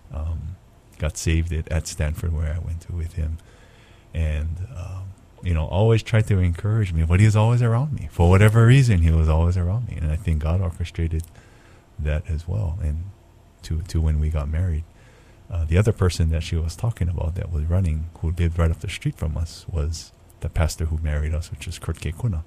Got saved at Stanford, where I went to with him, and always tried to encourage me. But he was always around me for whatever reason. He was always around me, and I think God orchestrated that as well. And to when we got married, the other person that she was talking about that was running, who lived right up the street from us, was the pastor who married us, which is Kurt Kekuna.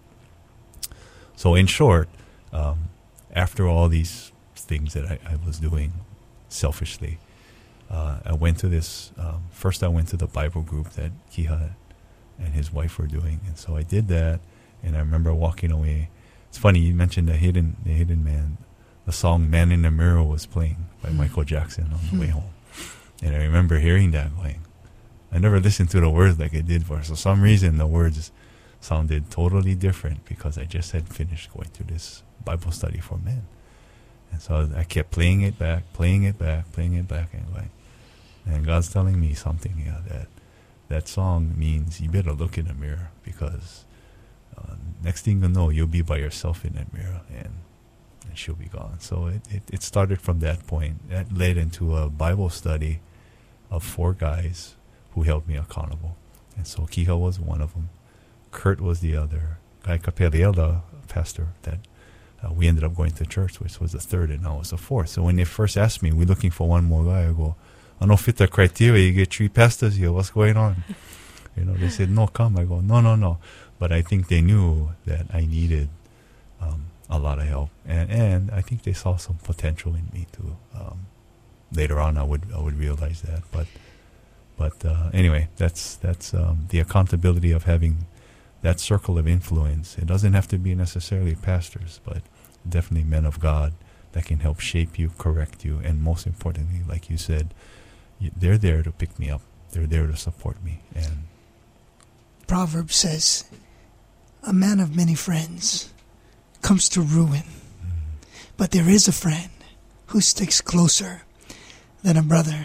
So in short, after all these things that I was doing selfishly, I went to this, first I went to the Bible group that Kiha and his wife were doing. And so I did that, and I remember walking away. It's funny, you mentioned the hidden man. The song Man in the Mirror was playing by Michael Jackson on the way home. And I remember hearing that going. I never listened to the words like I did for some reason. The words sounded totally different because I just had finished going to this Bible study for men. And so I kept playing it back, and going, and God's telling me something, that song means you better look in the mirror, because next thing you know, you'll be by yourself in that mirror, and she'll be gone. So it started from that point. That led into a Bible study of 4 guys who held me accountable. And so Kiha was one of them. Kurt was the other. Guy Capeliela, pastor, that we ended up going to church, which was the 3rd, and now was the 4th. So when they first asked me, we're looking for one more guy, I go, I don't fit the criteria. You get 3 pastors here. What's going on? They said, no, come. I go, no. But I think they knew that I needed a lot of help, and I think they saw some potential in me too. Later on, I would realize that. But anyway, that's the accountability of having that circle of influence. It doesn't have to be necessarily pastors, but definitely men of God that can help shape you, correct you, and most importantly, like you said, they're there to pick me up. They're there to support me. And Proverbs says, a man of many friends comes to ruin, but there is a friend who sticks closer than a brother.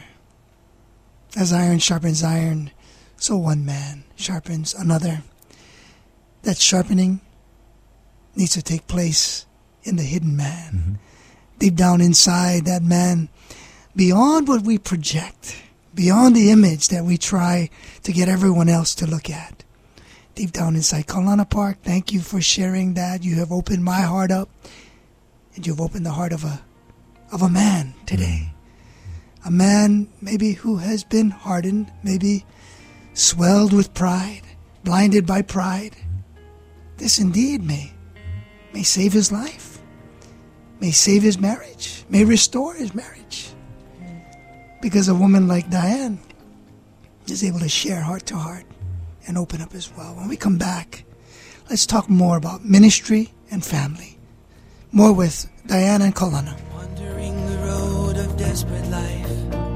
As iron sharpens iron, so one man sharpens another. That sharpening needs to take place in the hidden man. Mm-hmm. Deep down inside that man, beyond what we project, beyond the image that we try to get everyone else to look at. Deep down inside. Kaulana Park, thank you for sharing that. You have opened my heart up, and you've opened the heart of a man today. A man maybe who has been hardened, maybe swelled with pride, blinded by pride. This indeed may save his life, may save his marriage, may restore his marriage. Because a woman like Diane is able to share heart to heart and open up as well. When we come back, let's talk more about ministry and family. More with Diane and Kaulana. Wandering the road of desperate life,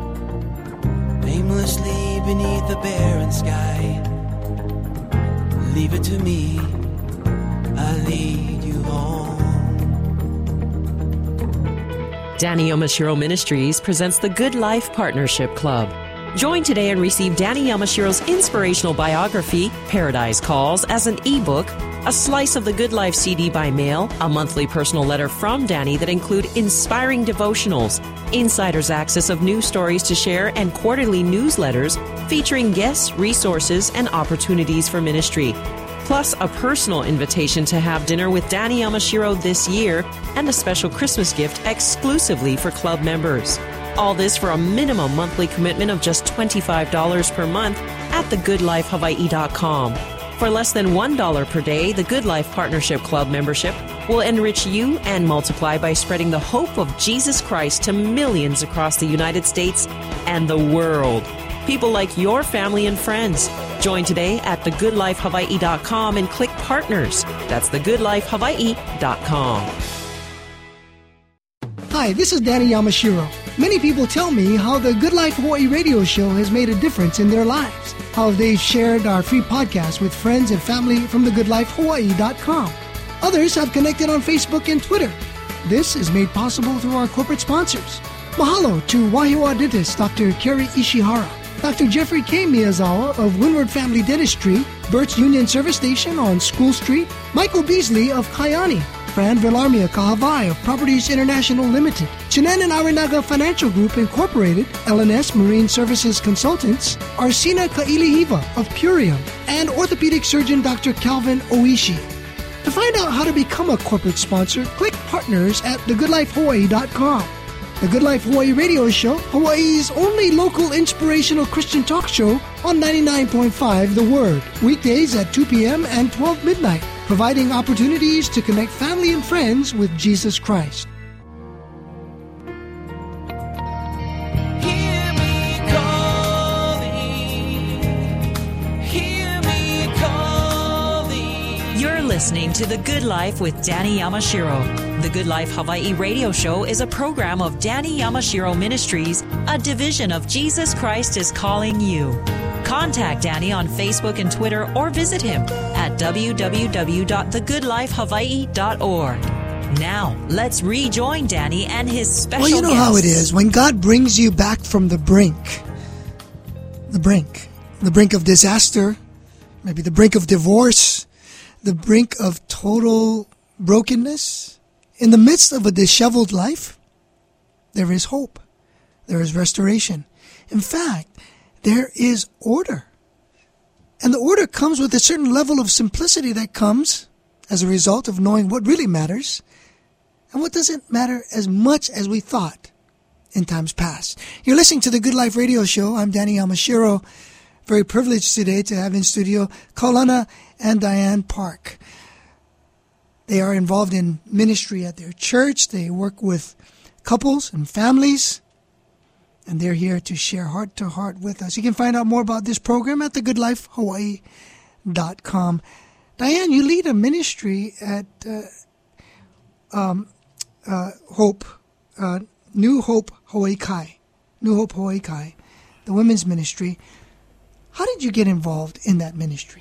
aimlessly beneath a barren sky. Leave it to me, I lead you home. Danny Yamashiro Ministries presents the Good Life Partnership Club. Join today and receive Danny Yamashiro's inspirational biography, Paradise Calls, as an ebook, a slice of the Good Life CD by mail, a monthly personal letter from Danny that include inspiring devotionals, insider's access of news stories to share, and quarterly newsletters featuring guests, resources, and opportunities for ministry. Plus a personal invitation to have dinner with Danny Yamashiro this year and a special Christmas gift exclusively for club members. All this for a minimum monthly commitment of just $25 per month at thegoodlifehawaii.com. For less than $1 per day, the Good Life Partnership Club membership will enrich you and multiply by spreading the hope of Jesus Christ to millions across the United States and the world. People like your family and friends. Join today at thegoodlifehawaii.com and click Partners. That's thegoodlifehawaii.com. Hi, this is Danny Yamashiro. Many people tell me how the Good Life Hawaii radio show has made a difference in their lives, how they've shared our free podcast with friends and family from thegoodlifehawaii.com. Others have connected on Facebook and Twitter. This is made possible through our corporate sponsors. Mahalo to Wahiawa dentist Dr. Kerry Ishihara, Dr. Jeffrey K. Miyazawa of Windward Family Dentistry, Burt's Union Service Station on School Street, Michael Beasley of Kayani, Fran Villarmia Kahavai of Properties International Limited, Chinan and Arinaga Financial Group Incorporated, LNS Marine Services Consultants, Arsina Kailihiva of Purium, and orthopedic surgeon Dr. Calvin Oishi. To find out how to become a corporate sponsor, click Partners at thegoodlifehawaii.com. The Good Life Hawaii radio show, Hawaii's only local inspirational Christian talk show on 99.5 The Word, weekdays at 2 p.m. and 12 midnight, providing opportunities to connect family and friends with Jesus Christ. Hear me calling, hear me calling. You're listening to The Good Life with Danny Yamashiro. The Good Life Hawaii radio show is a program of Danny Yamashiro Ministries, a division of Jesus Christ is Calling You. Contact Danny on Facebook and Twitter or visit him at www.thegoodlifehawaii.org. Now, let's rejoin Danny and his special Well, you know guest. how it is. When God brings you back from the brink of disaster, maybe the brink of divorce, the brink of total brokenness, in the midst of a disheveled life, there is hope. There is restoration. In fact, there is order. And the order comes with a certain level of simplicity that comes as a result of knowing what really matters and what doesn't matter as much as we thought in times past. You're listening to the Good Life Radio Show. I'm Danny Yamashiro. Very privileged today to have in studio Kaulana and Diane Park. They are involved in ministry at their church. They work with couples and families. And they're here to share heart to heart with us. You can find out more about this program at thegoodlifehawaii.com. Diane, you lead a ministry at Hope, New Hope Hawaii Kai, the women's ministry. How did you get involved in that ministry?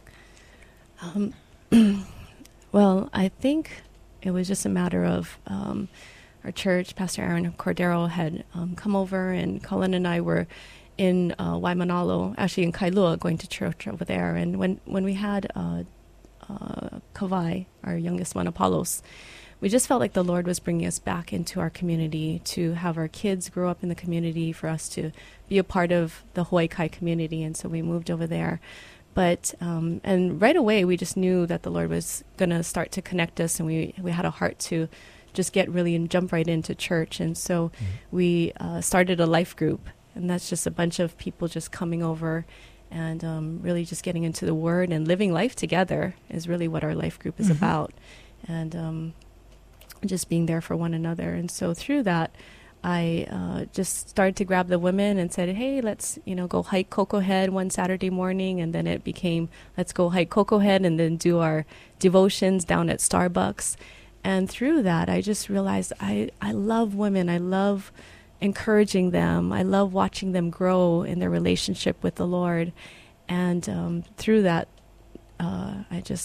Well, I think it was just a matter of our church, Pastor Aaron Cordero, had come over, and Colin and I were in Waimanalo, actually in Kailua, going to church over there. And when we had Kawai, our youngest one, Apollos, we just felt like the Lord was bringing us back into our community, to have our kids grow up in the community, for us to be a part of the Hawaii Kai community. And so we moved over there. But, and right away, we just knew that the Lord was going to start to connect us, and we had a heart to just get really and jump right into church. And so we started a life group, and that's just a bunch of people just coming over and really just getting into the Word and living life together is really what our life group is about. And just being there for one another. And so through that, I just started to grab the women and said, hey, let's, go hike Cocoa Head one Saturday morning. And then it became, let's go hike Cocoa Head and then do our devotions down at Starbucks. And through that, I just realized I love women. I love encouraging them. I love watching them grow in their relationship with the Lord. And through that, I just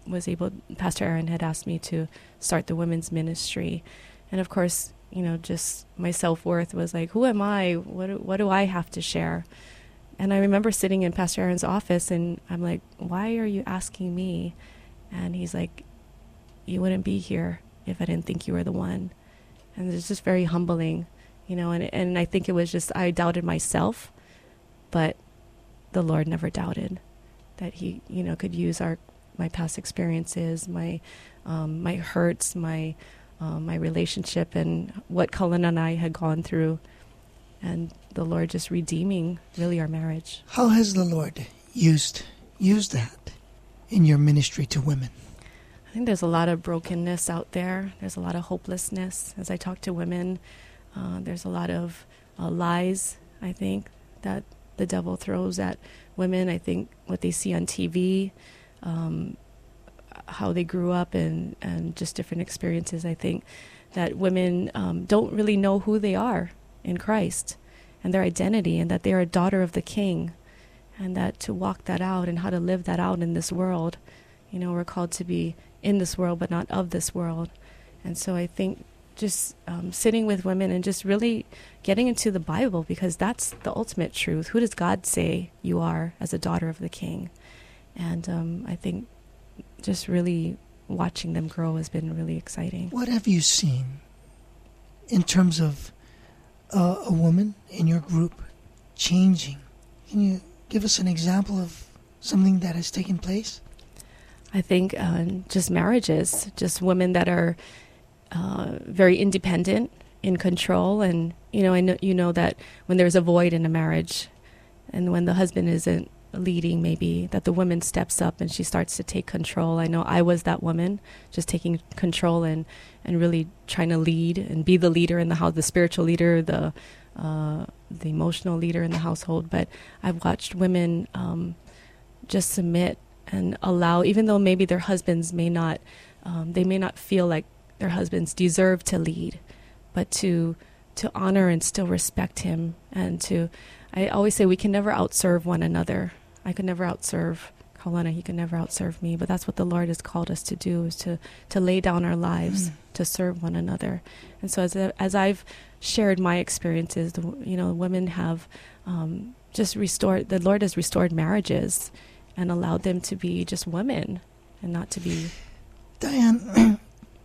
Pastor Aaron had asked me to start the women's ministry. And of course, just my self-worth was like, who am I? What do I have to share? And I remember sitting in Pastor Aaron's office, and I'm like, why are you asking me? And he's like, you wouldn't be here if I didn't think you were the one. And it's just very humbling, and I think it was just, I doubted myself, but the Lord never doubted that he, could use my past experiences, my hurts, my relationship, and what Cullen and I had gone through, and the Lord just redeeming really our marriage. How has the Lord used that in your ministry to women? I think there's a lot of brokenness out there. There's a lot of hopelessness. As I talk to women, there's a lot of lies, I think, that the devil throws at women. I think what they see on TV, how they grew up, and just different experiences. I think that women don't really know who they are in Christ and their identity, and that they are a daughter of the King, and that to walk that out and how to live that out in this world. We're called to be in this world, but not of this world. And so I think just sitting with women and just really getting into the Bible, because that's the ultimate truth. Who does God say you are as a daughter of the King? And I think just really watching them grow has been really exciting. What have you seen in terms of a woman in your group changing? Can you give us an example of something that has taken place? I think just marriages, just women that are very independent, in control. And, I know that when there's a void in a marriage and when the husband isn't leading, maybe that the woman steps up and she starts to take control. I know I was that woman, just taking control and really trying to lead and be the leader in the house, the spiritual leader, the emotional leader in the household. But I've watched women just submit and allow, even though maybe their husbands may not feel like their husbands deserve to lead, but to honor and still respect him. And I always say we can never outserve one another. I could never outserve Kaulana, he could never outserve me, but that's what the Lord has called us to do, is to lay down our lives to serve one another. And so as I've shared my experiences, women have just restored, the Lord has restored marriages and allowed them to be just women and not to be... Diane,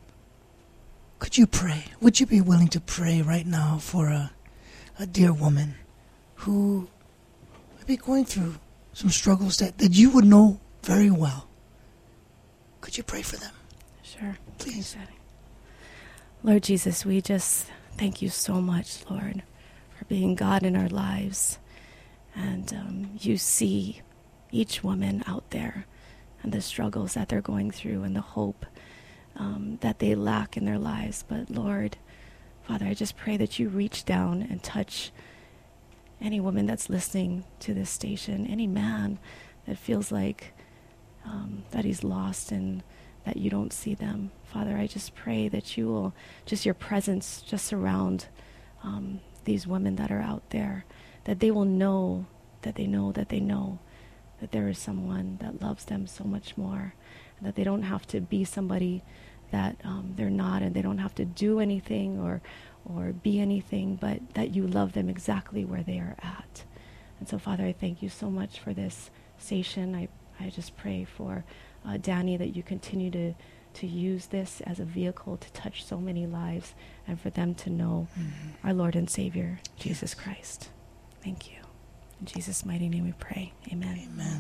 could you pray? Would you be willing to pray right now for a dear woman who might be going through some struggles that you would know very well? Could you pray for them? Sure. Please. Lord Jesus, we just thank you so much, Lord, for being God in our lives. And you see each woman out there and the struggles that they're going through and the hope that they lack in their lives. But Lord, Father, I just pray that you reach down and touch any woman that's listening to this station, any man that feels like that he's lost and that you don't see them. Father, I just pray that you will, just your presence just surround these women that are out there, that they will know that they know that they know that there is someone that loves them so much more, and that they don't have to be somebody that they're not, and they don't have to do anything or be anything, but that you love them exactly where they are at. And so, Father, I thank you so much for this station. I just pray for Danny, that you continue to use this as a vehicle to touch so many lives and for them to know our Lord and Savior, Jesus Christ. Thank you. In Jesus' mighty name we pray. Amen. Amen.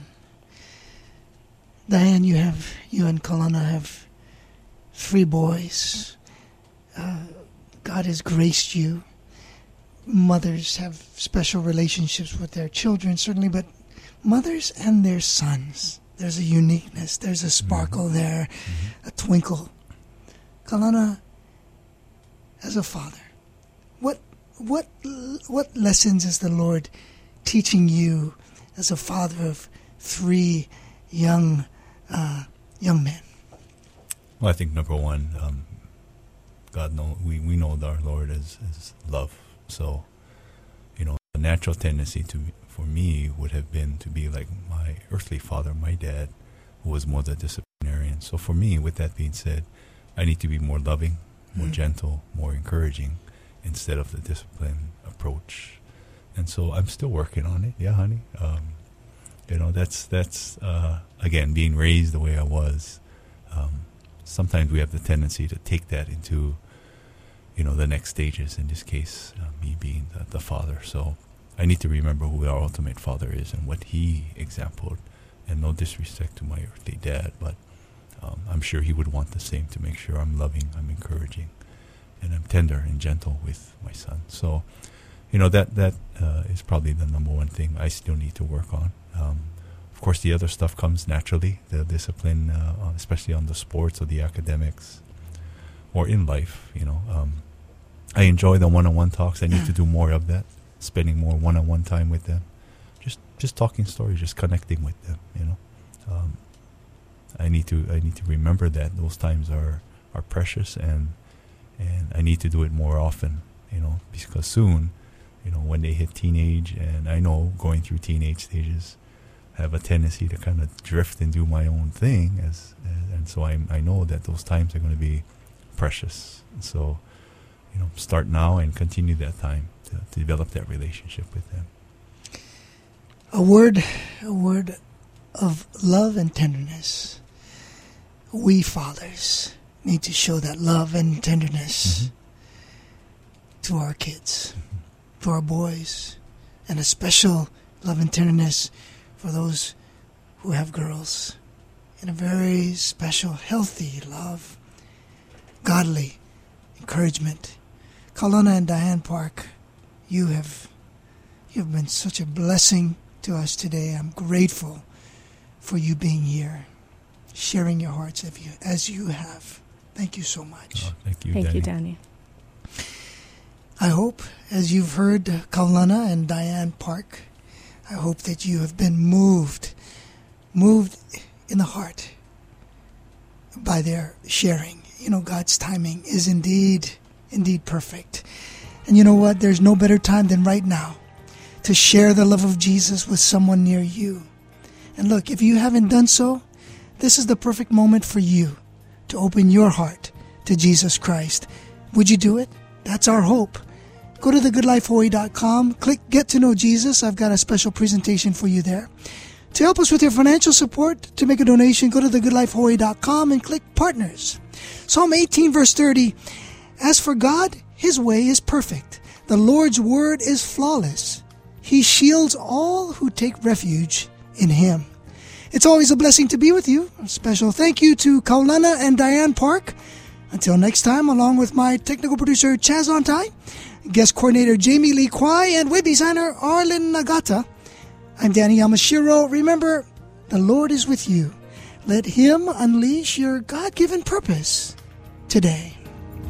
Diane, you and Kaulana have 3 boys. God has graced you. Mothers have special relationships with their children, certainly, but mothers and their sons, there's a uniqueness, there's a sparkle there, a twinkle. Kaulana, as a father, what lessons is the Lord teaching you as a father of 3 young men? Well, I think number one, we know that our Lord is love. So, the natural tendency for me would have been to be like my earthly father, my dad, who was more the disciplinarian. And so for me, with that being said, I need to be more loving, more gentle, more encouraging, instead of the discipline approach. And so I'm still working on it. Yeah, honey. That's again, being raised the way I was. Sometimes we have the tendency to take that into, the next stages. In this case, me being the father. So I need to remember who our ultimate father is and what he exampled. And no disrespect to my earthly dad, but I'm sure he would want the same, to make sure I'm loving, I'm encouraging, and I'm tender and gentle with my son. So, that is probably the number one thing I still need to work on. Of course, the other stuff comes naturally, the discipline, especially on the sports or the academics or in life. I enjoy the one-on-one talks. I need to do more of that, spending more one-on-one time with them, just talking stories, just connecting with them. I need to remember that those times are precious, and I need to do it more often. Because soon, when they hit teenage, and I know going through teenage stages, I have a tendency to kind of drift and do my own thing, and so I know that those times are going to be precious. And so, start now and continue that time to develop that relationship with them. A word of love and tenderness. We fathers need to show that love and tenderness to our kids, to our boys, and a special love and tenderness for those who have girls, and a very special, healthy love, godly encouragement. Kaulana and Diane Park, you have been such a blessing to us today. I'm grateful for you being here, sharing your hearts as you have. Thank you so much. Oh, thank you, Thank you, Danny. I hope, as you've heard Kaulana and Diane Park, I hope that you have been moved in the heart by their sharing. God's timing is indeed perfect. And you know what? There's no better time than right now to share the love of Jesus with someone near you. And look, if you haven't done so, this is the perfect moment for you to open your heart to Jesus Christ. Would you do it? That's our hope. Go to thegoodlifehawaii.com, click Get to Know Jesus. I've got a special presentation for you there. To help us with your financial support, to make a donation, go to thegoodlifehawaii.com and click Partners. Psalm 18 verse 30, as for God, His way is perfect. The Lord's word is flawless. He shields all who take refuge in Him. It's always a blessing to be with you. A special thank you to Kaulana and Diane Park. Until next time, along with my technical producer Chaz Ontai, guest coordinator Jamie Lee Kwai, and web designer Arlen Nagata, I'm Danny Yamashiro. Remember, the Lord is with you. Let Him unleash your God-given purpose today.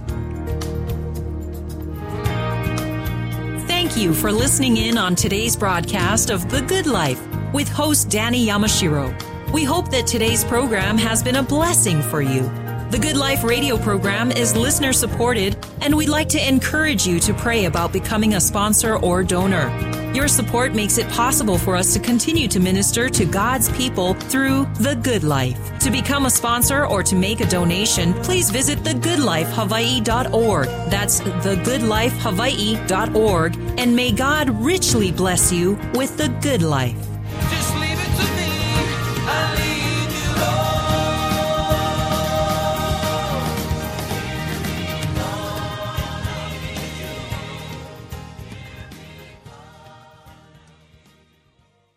Thank you for listening in on today's broadcast of The Good Life with host Danny Yamashiro. We hope that today's program has been a blessing for you. The Good Life radio program is listener supported, and we'd like to encourage you to pray about becoming a sponsor or donor. Your support makes it possible for us to continue to minister to God's people through The Good Life. To become a sponsor or to make a donation, please visit thegoodlifehawaii.org. That's thegoodlifehawaii.org, and may God richly bless you with the good life.